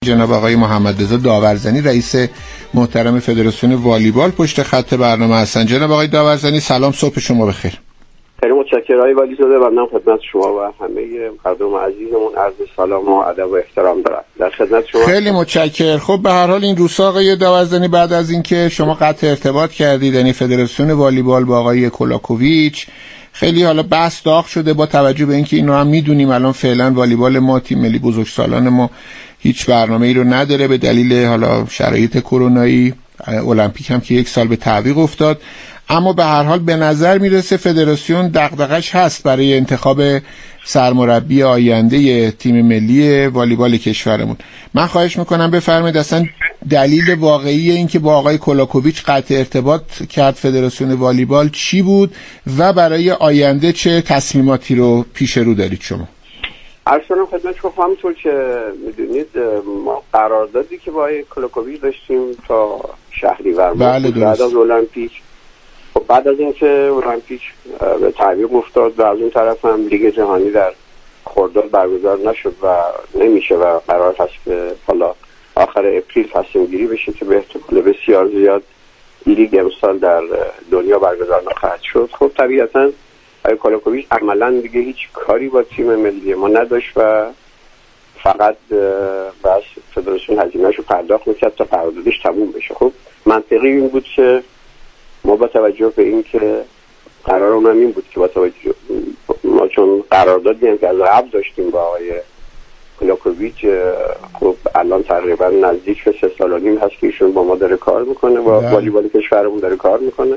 جناب آقای محمد رضا داورزنی رئیس محترم فدراسیون والیبال پشت خط برنامه هستند. جناب آقای داورزنی سلام، صبح شما بخیر. خیلی متشکرم آقای ولی زاده. ممنون خدمت شما و همه مردم عزیزمون عرض سلام و ادب و احترام دارم. در خدمت شما. خیلی متشکرم. خب به هر حال این روزها آقای داورزنی بعد از اینکه شما قطع ارتباط کردید، یعنی فدراسیون والیبال با آقای کولاکوویچ، خیلی حالا بحث داغ شده با توجه به اینکه اینو هم میدونیم الان فعلا والیبال ما، تیم ملی بزرگسالان ما هیچ برنامه‌ای رو نداره به دلیل حالا شرایط کرونایی. المپیک هم که یک سال به تعویق افتاد، اما به هر حال به نظر میرسه فدراسیون دغدغش هست برای انتخاب سرمربی آینده تیم ملی والیبال کشورمون. من خواهش میکنم بفرمایید اصلا دلیل واقعی این که با آقای کولاکوویچ قطع ارتباط کرد فدراسیون والیبال چی بود و برای آینده چه تصمیماتی رو پیش رو دارید شما؟ عرض کنم خدمت شما، همونطور که میدونید ما قراردادی که با آقای کولاکوویچ داشتیم تا شهریور بعد از المپیک، خب بعد از اینکه المپیک به تعویق افتاد و از اون طرف هم لیگ جهانی در خرداد برگزار نشد و نمیشه و قرار هست که حالا آخر اپریل تصمیم گیری بشه که به احتمال بسیار زیاد لیگ امسال در دنیا برگزار نخواهد شد. خب طبیعتاً آقای کولاکوویچ عملاً دیگه هیچ کاری با تیم ملی ما نداشت و فقط بس فدراسیون هزینه‌اش رو پرداخت می‌کرد تا قراردادش تموم بشه. خب منطقی این بود که ما با توجه به این که قرارمون این بود که با توجه ما چون قراردادی هم که از قبل داشتیم با آقای کولاکوویچ، خب الان تقریبا نزدیک به 3 سال و نیم هست که ایشون با ما داره کار میکنه، با والیبال کشورمون داره کار میکنه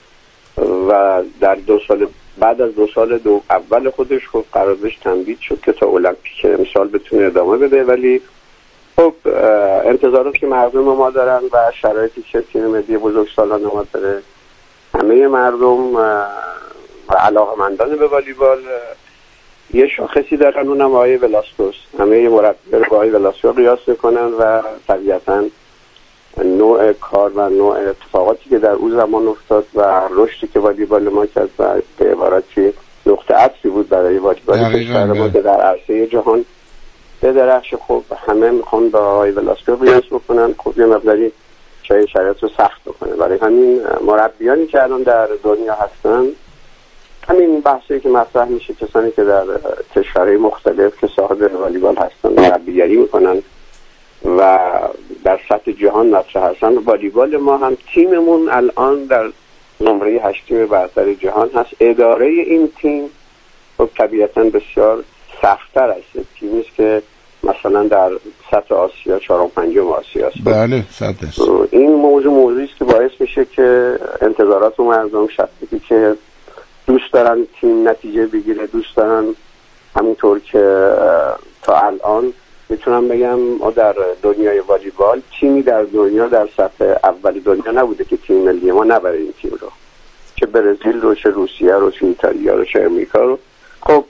و در 2 سال بعد از 2 سال اول خودش خب قراردادش تمدید شد که تا المپیک امسال بتونه ادامه بده. ولی خب انتظاراتی که مردم ما دارن و شرایطی که تیم ملی بزرگسالان ما داره، همه مردم و علاقه‌مندان به والیبال یه شاخصی دارن، اونم آقای ولاسکوس. همه مربی‌ها رو با آقای ولاسکو قیاس میکنن و طبیعتاً نوع کار و نوع اتفاقاتی که در اون زمان افتاد و رشدی که والیبال ما کرد و به عبارتی نقطه عطفی بود برای والیبال کشور ما که در عرصه جهان به درخش. خب همه میخوان با آقای ولاسکو قیاس بکنن، خب یه مقداری شرایط رو سخت بکنه. برای همین مربیانی که الان در دنیا هستن، همین بحثی که مطرح میشه، کسانی که در کشورهای مختلف که صاحب والیبال هستن مربیگری میکنن و در سطح جهان مطرح هستن. والیبال ما هم تیممون الان در نمره 8 تیم برتر جهان هست. اداره این تیم خب طبیعتاً بسیار سخت‌تر است. تیمی است که مثلا در سطح آسیا 4 و 5 آسیا است. بله 100%. این موضوعی است که باعث میشه که انتظارات مردم شخصی که دوست دارن تیم نتیجه بگیره، دوست دارن همونطور که تا الان میتونم بگم ما در دنیای والیبال تیمی در دنیا در سطح اول دنیا نبوده که تیم ملی ما نبره این تیم رو، چه برزیل رو، چه روسیه رو، چه ایتالیا رو، چه امریکا رو. خب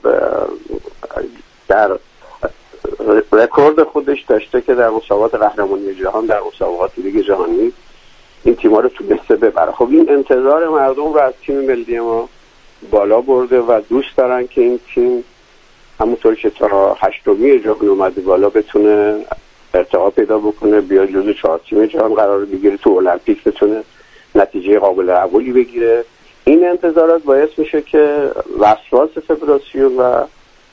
در رکورد خودش داشته که در مسابقات قهرمانی جهان، در مسابقات لیگ جهانی این تیم‌ها رو تونسته ببره. خب این انتظار مردم رو از تیم ملی ما بالا برده و دوست دارن که این تیم همونطور که تا 8می جهان اومده بالا بتونه ارتقا پیدا بکنه، بیاد جزو 4 تیم جهان قرار بگیره، تو المپیک بتونه نتیجه قابل قبولی بگیره. این انتظارات باعث میشه که وسواس فدراسیون و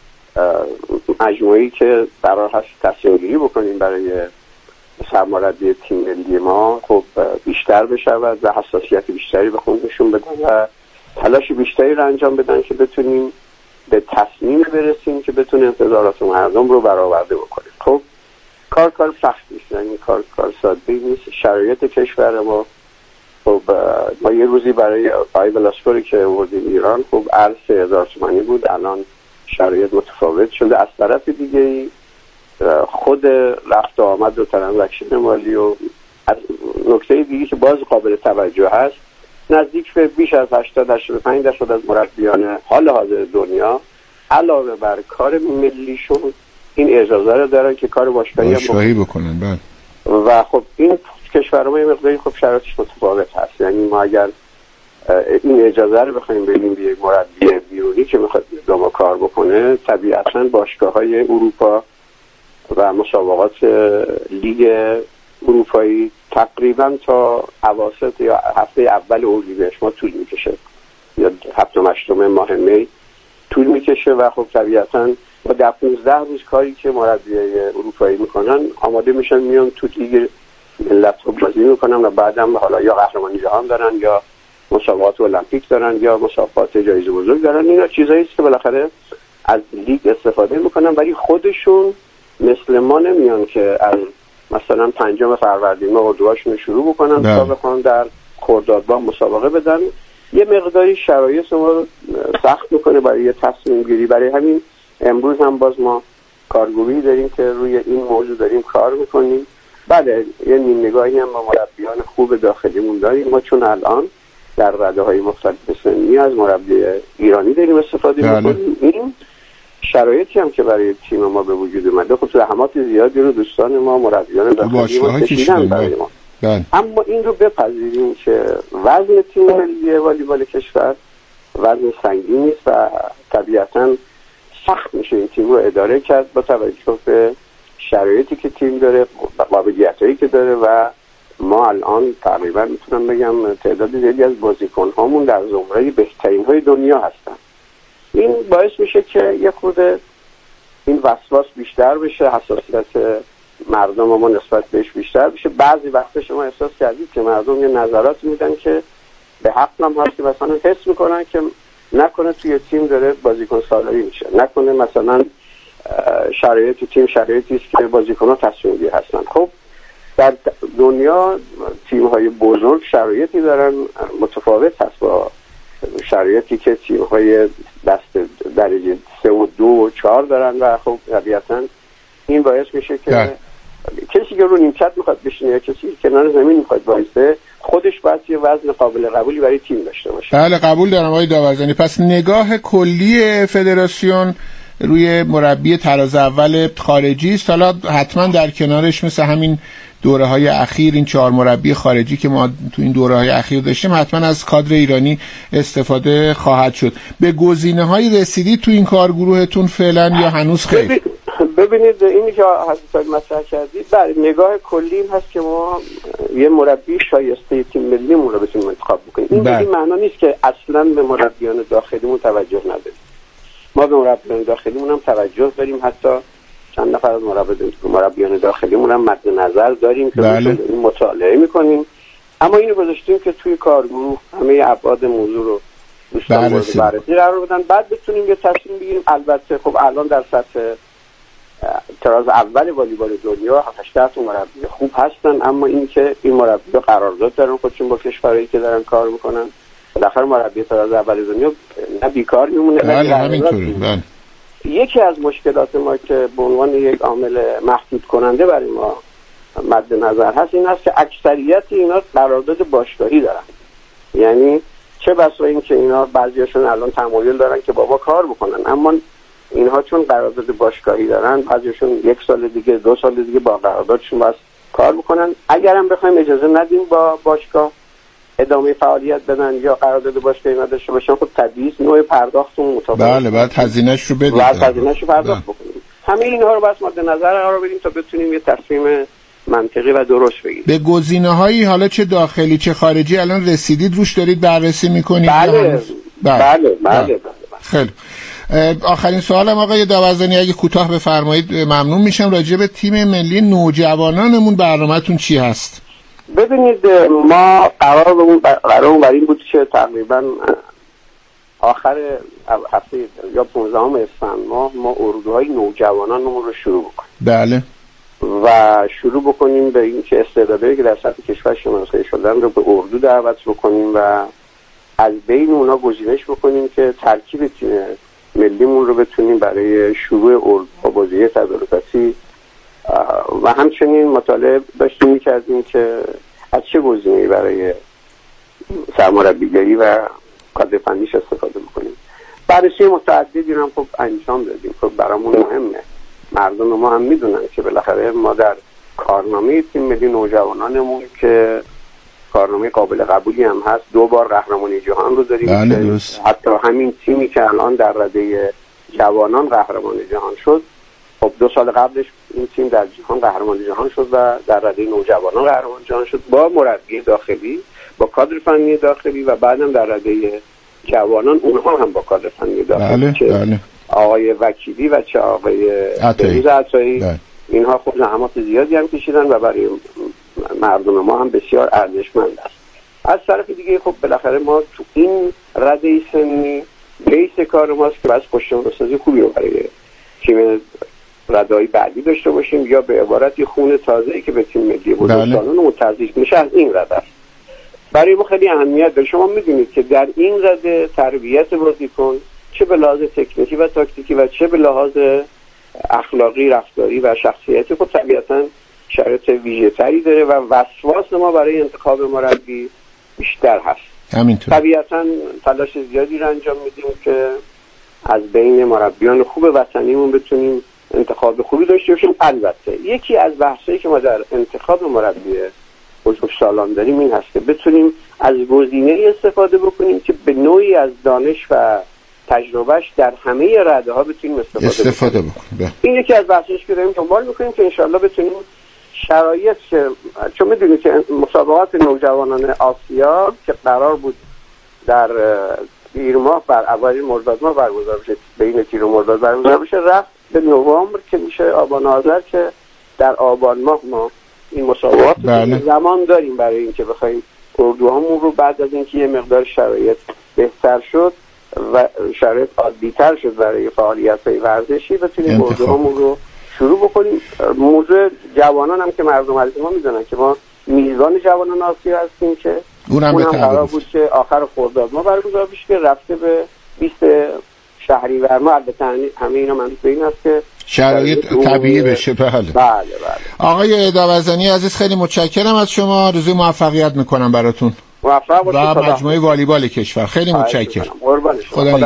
مجموعه‌ای که قرار هست تصمیم گیری بکنیم برای سرمربی تیم ملی ما خب بیشتر بشود و حساسیت بیشتری به خودشون بدن و تلاش بیشتری رو انجام بدن که بتونیم به تصمیم برسیم که بتونه انتظارات مردم رو برآورده بکنیم. خب کار سخت نیست، یعنی کار ساده نیست. شرایط کشور ما، خب ما یه روزی برای آقای ولاسکو که آوردیم ایران خب ارز 3000 تومانی بود، الان شرایط متفاوت شده. از طرف دیگه خود رفت و آمد و ترانزکشن مالی و نکته دیگه که باز قابل توجه هست، نزدیک به بیش از 80-85% از مربیان حال حاضر دنیا علاوه بر کار ملیشون این اجازه رو دارن که کار باشگاهی بکنن. بله. و خب این کشور ما یه مقداری خب شرایطش متفاوت هست. یعنی ما اگر این اجازه رو بخوایم بدیم به یک مربی بیرونی که میخواد با ما کار بکنه، طبیعتاً باشگاه‌های اروپا و مسابقات لیگ اروپایی تقریبا تا اواسط یا هفته اول اردیبهشت ما طول میکشه یا هفتم هشتم ماه می طول میکشه و خب طبیعتاً با 15 روز کاری که مربیای اروپایی میکنن آماده میشن میان تو لیگ ملت رو بازی میکنن و بعدم حالا یا قهرمانی جهان دارن یا مسابقات المپیک دارن یا مسابقات جایزه بزرگ دارن. اینا چیزایی است که بالاخره از لیگ استفاده میکنن، ولی خودشون مثل ما نمیان که از مثلا 5 فروردین ما اردوهاشون شروع بکنن تا بخوان در خردادماه مسابقه بدن. یه مقداری شرایط ما رو سخت میکنه برای یه تصمیم گیری. برای همین امروز هم باز ما کارگروهی داریم که روی این موضوع داریم کار میکنیم. بله یه نیم نگاهی هم با مربیان خوب داخلیمون داریم. ما چون الان در رده های مختلف سنی از مربی ایرانی داریم استفاده میکنیم. این شرایطی هم که برای تیم ما به وجود اومده خب زحمات زیادی رو دوستان ما مربیان داخلی ما کشیدن برای ما. اما این رو بپذیریم که وزن تیم ملی والیبال کشور وزن سنگینی است و طبیعتاً سخت میشه این تیم رو اداره کرد با توجه به شرایطی که تیم داره، قابلیتایی که داره و ما الان تقریبا میتونم بگم تعداد زیادی از بازیکن‌هامون در زمره بهترین های دنیا هستن. این باعث میشه که یه خورده این وسواس بیشتر بشه، حساسیت مردم ما نسبت بهش بیشتر بشه. بعضی وقتا شما احساس کردید که مردم یه نظرات میدن که به حق هم هست که مثلا حس میکنن که نکنه توی تیم داره بازیکن سالاری میشه، نکنه مثلا شرایط تیم شرایطی است که بازیکن‌ها تصمیم گیر هستن. خب در دنیا تیم‌های بزرگ شرایطی دارن متفاوت هست با شرایطی که تیم‌های دست درجه 3 و 2 و 4 دارن و خب طبیعتاً این باعث میشه که کسی که رو نیمکت میخواد بشینه یا کسی که کنار زمین میخواد وایسه خودش باید یه وزن قابل قبولی برای تیم داشته باشه. بله قبول دارم آقای داورزنی. پس نگاه کلی فدراسیون روی مربی طراز اول خارجی است. حالا حتما در کنارش مثل همین دوره‌های اخیر این 4 مربی خارجی که ما تو این دوره‌های اخیر داشتیم حتما از کادر ایرانی استفاده خواهد شد. به گزینه‌های رسیدی تو این کارگروهتون فعلا یا هنوز خیر؟ ببینید اینی که حضرت مطرح کردید بله نگاه کلیم هست که ما یه مربی شایسته تیم ملیمون رو بتونیم انتخاب بکنیم. این به این معنا نیست که اصلا به مربیان داخلیمون توجه نداریم. ما به مربیان داخلیمون هم توجه داریم، حتی چند نفر از مربیان داخلیمون هم مد نظر داریم که این مطالعه میکنیم. اما اینو گذاشتیم که توی کارگروه همه ابعاد موضوع رو دوستان مورد بررسی قرار بدن، بعد بتونیم یه تصمیم بگیریم. البته خب الان در سطح طراز اول والیبال دنیا 8 تا مربی خوب هستن، اما این که این مربی قرارداد دارن خودشون با کشورایی که دارن کار میکنن، بالاخره مربی طراز اول دنیا نه بیکار میمونه. بله همینطوره. یکی از مشکلات ما که به عنوان یک عامل محدود کننده برای ما مد نظر هست این است که اکثریت اینا قرارداد باشگاهی دارن. یعنی چه بسا این که اینا بعضیاشون الان تمایل دارن که با ما کار بکنن، اما اینها چون قرارداد باشگاهی دارن بعضیشون 1 سال دیگه 2 سال دیگه با قراردادشون باید کار بکنن. اگرم بخوایم اجازه ندیم با باشگاه ادامه فعالیت بدن یا قرارداد باشگاهی نداشته باشن خب طبیعی نوع پرداختمون مطابق. بله بعد هزینه‌اش رو بدیم. بعد هزینه‌اش رو پرداخت بکنیم. همه اینها رو باید مد نظر قرار بدیم تا بتونیم یه تصمیم منطقی و درست بگیریم. به گزینه‌هایی حالا چه داخلی چه خارجی الان رسیدید روش دارید بررسی می‌کنید؟ بله. خیلی آخرین سوالم آقای داورزنی اگه کوتاه بفرمایید ممنون میشم. راجع به تیم ملی نوجوانانمون برنامه‌تون چی هست؟ ببینید ما قرارمون بر این بود که تقریبا آخر هفته یا 15 اسفند ما اردوهای نوجوانانمون رو شروع بکنیم. بله. و شروع بکنیم به این که استعدادایی که در سطح کشور شناسایی شدن رو به اردو دعوت بکنیم و از بین اونا گزینش بکنیم که ترکیب تیم ملیمون رو بتونیم برای شروع اردوها بازی تدارکاتی و همچنین مطالعه داشتیم می‌کردیم که از چه گزینه‌ای برای سرمربیگری و کادر فنیش استفاده بکنیم. بررسی متعددی رو هم خب انجام دادیم. خب برامون مهمه، مردم ما هم میدونن که بالاخره ما در کارنامه تیم ملی نوجوانانمون که کارنامه قابل قبولی هم هست 2 بار قهرمانی جهان رو داریم. حتی همین تیمی که الان در رده جوانان قهرمان جهان شد خب 2 سال قبلش این تیم در جهان قهرمان جهان شد و در رده نوجوانان قهرمان جهان شد با مربی داخلی، با کادر فنی داخلی و بعدم در رده جوانان اونها هم با کادر فنی داخلی. بله. آقای وکیلی و چه آقای عطایی اینها خب زحمات زیادی هم کشیدن و برای مردم ما هم بسیار ارزشمند است. از طرف دیگه خب بالاخره ما تو این رده سنی بیس کار ماست که بس پشتوانه‌سازی خوبی رو برای تیم رده‌های بعدی داشته باشیم، یا به عبارتی خون تازه‌ای که به تیم ملی بزرگسالان متوجه میشه از این رده است. برای ما خیلی اهمیت داره. شما میدونید که در این رده تربیت بازیکن چه به لحاظ تکنیکی و تاکتیکی و چه به لحاظ اخلاقی، رفتاری و شخصیتی خب طبیعتاً شرایط ویژه‌تری داره و وسواس ما برای انتخاب مربی بیشتر هست. همینطور. طبیعتاً تلاش زیادی رو انجام میدیم که از بین مربیان خوب وطنیمون بتونیم انتخاب خوبی داشته باشیم. البته یکی از بحثایی که ما در انتخاب مربی بزرگسالان داریم این هست که بتونیم از گزینه استفاده بکنیم که به نوعی از دانش و تجربهش در همه رده ها بتونیم استفاده بکنیم. این یکی از بحثاش که داریم دنبال میکنیم که انشالله بتونیم شرایط چون میدونید که مسابقات نوجوانان آسیا که قرار بود در تیر ماه بر اوایل مرداد ماه برگزار بشه، بین تیر و مرداد برگزار بشه، رفت به نوامبر که میشه آبان آذر که در آبان ماه ما این مسابقات زمان داریم برای اینکه بخوایم اردوهامون رو بعد از اینکه یه مقدار شرایط بهتر شد و شرایط عادی‌تر شد برای فعالیت‌های ورزشی بتونیم اردوهامون رو شروع بکنیم. موضوع جوانان هم که مردم عزیز ما میدونن که ما میزبان جوانان آسیا هستیم که اونم قرار بود که آخر خرداد ما برگزار بشه که رفته به 20 شهریور ما. البته همه اینا منظور به این است که شرایط طبیعی بشه. بله. آقای داوزنی عزیز خیلی متشکرم از شما، آرزوی موفقیت میکنم براتون موفق باشید و مجموعه والیبال کشور. خیلی متشکرم. قربان شما.